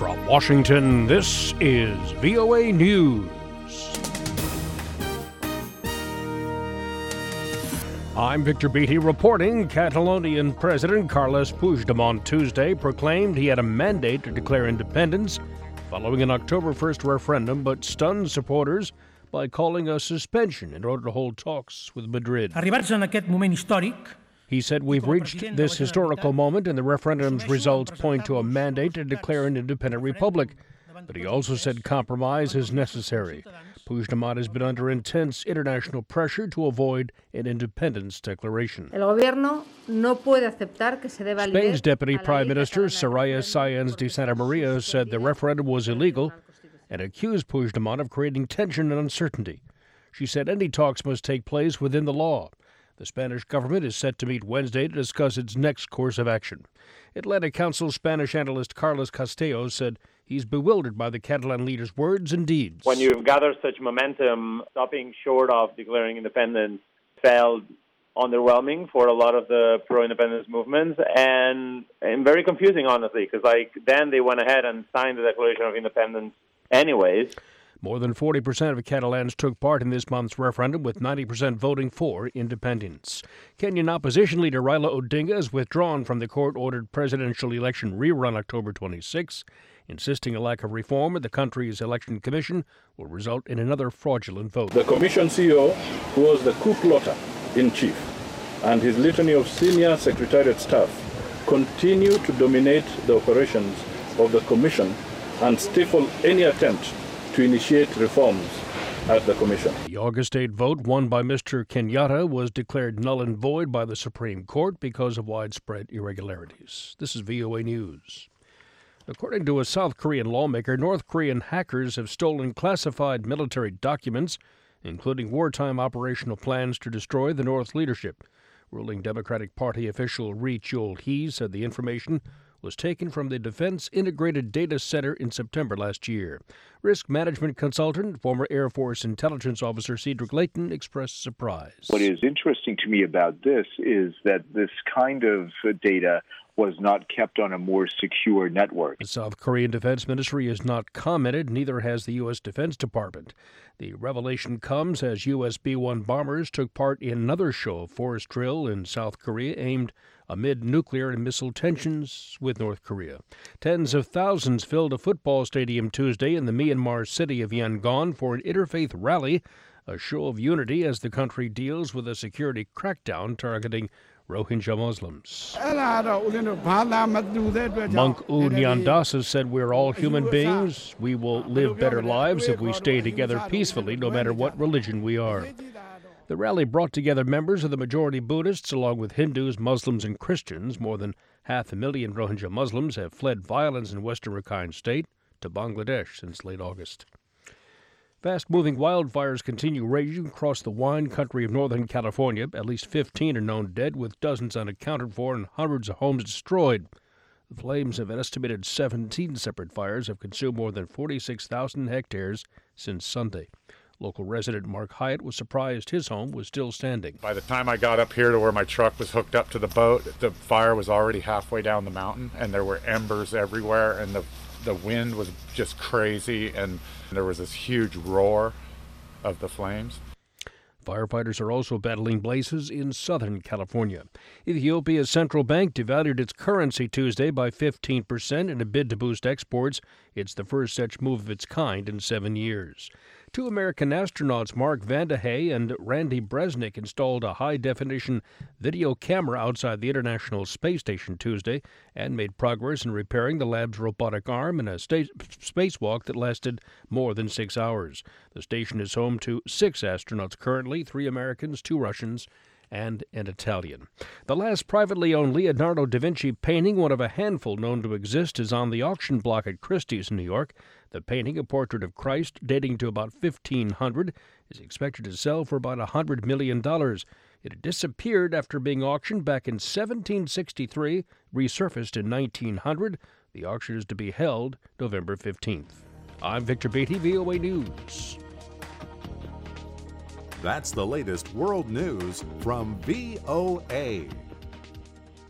From Washington, this is VOA News. I'm Victor Beatty reporting. Catalonian President Carles Puigdemont Tuesday proclaimed he had a mandate to declare independence following an October 1st referendum, but stunned supporters by calling a suspension in order to hold talks with Madrid. Arribats en aquest moment històric, He said, "We've reached this historical moment and the referendum's results point to a mandate to declare an independent republic." But he also said compromise is necessary. Puigdemont has been under intense international pressure to avoid an independence declaration. El gobierno no puede aceptar que se dé validez Spain's Deputy a la Prime ley Minister catalana de Soraya referéndum. Sáenz de Santa Maria said the referendum was illegal and accused Puigdemont of creating tension and uncertainty. She said any talks must take place within the law. The Spanish government is set to meet Wednesday to discuss its next course of action. Atlantic Council Spanish analyst Carlos Castello said he's bewildered by the Catalan leader's words and deeds. When you've gathered such momentum, stopping short of declaring independence felt underwhelming for a lot of the pro-independence movements and very confusing, honestly, because then they went ahead and signed the Declaration of Independence anyways. More than 40% of Catalans took part in this month's referendum, with 90% voting for independence. Kenyan opposition leader Raila Odinga is withdrawn from the court-ordered presidential election rerun October 26, insisting a lack of reform at the country's election commission will result in another fraudulent vote. The commission CEO, who was the coup plotter in chief, and his litany of senior secretariat staff continue to dominate the operations of the commission and stifle any attempt to initiate reforms at the commission. The August 8 vote won by Mr. Kenyatta was declared null and void by the Supreme Court because of widespread irregularities. This is VOA News. According to a South Korean lawmaker, North Korean hackers have stolen classified military documents, including wartime operational plans to destroy the North's leadership. Ruling Democratic Party official Ri Chul-hee said the information was taken from the Defense Integrated Data Center in September last year. Risk management consultant, former Air Force intelligence officer Cedric Layton expressed surprise. What is interesting to me about this is that this kind of data was not kept on a more secure network. The South Korean Defense Ministry has not commented, neither has the U.S. Defense Department. The revelation comes as U.S. B-1 bombers took part in another show of forest drill in South Korea aimed amid nuclear and missile tensions with North Korea. Tens of thousands filled a football stadium Tuesday in the Myanmar city of Yangon for an interfaith rally, a show of unity as the country deals with a security crackdown targeting Rohingya Muslims. Monk U Nyandasa said, "We're all human beings. We will live better lives if we stay together peacefully, no matter what religion we are." The rally brought together members of the majority Buddhists along with Hindus, Muslims, and Christians. More than 500,000 Rohingya Muslims have fled violence in western Rakhine State to Bangladesh since late August. Fast-moving wildfires continue raging across the wine country of Northern California. At least 15 are known dead, with dozens unaccounted for and hundreds of homes destroyed. The flames of an estimated 17 separate fires have consumed more than 46,000 hectares since Sunday. Local resident Mark Hyatt was surprised his home was still standing. By the time I got up here to where my truck was hooked up to the boat, the fire was already halfway down the mountain, and there were embers everywhere, and the wind was just crazy, and there was this huge roar of the flames. Firefighters are also battling blazes in Southern California. Ethiopia's central bank devalued its currency Tuesday by 15% in a bid to boost exports. It's the first such move of its kind in 7 years. Two American astronauts, Mark Vande Hei and Randy Bresnik, installed a high-definition video camera outside the International Space Station Tuesday and made progress in repairing the lab's robotic arm in a spacewalk that lasted more than 6 hours. The station is home to 6 astronauts currently, 3 Americans, 2 Russians, and an Italian. The last privately owned Leonardo da Vinci painting, one of a handful known to exist, is on the auction block at Christie's in New York. The painting, a portrait of Christ dating to about 1500, is expected to sell for about $100 million. It had disappeared after being auctioned back in 1763, resurfaced in 1900. The auction is to be held November 15th. I'm Victor Beatty, VOA News. That's the latest world news from VOA.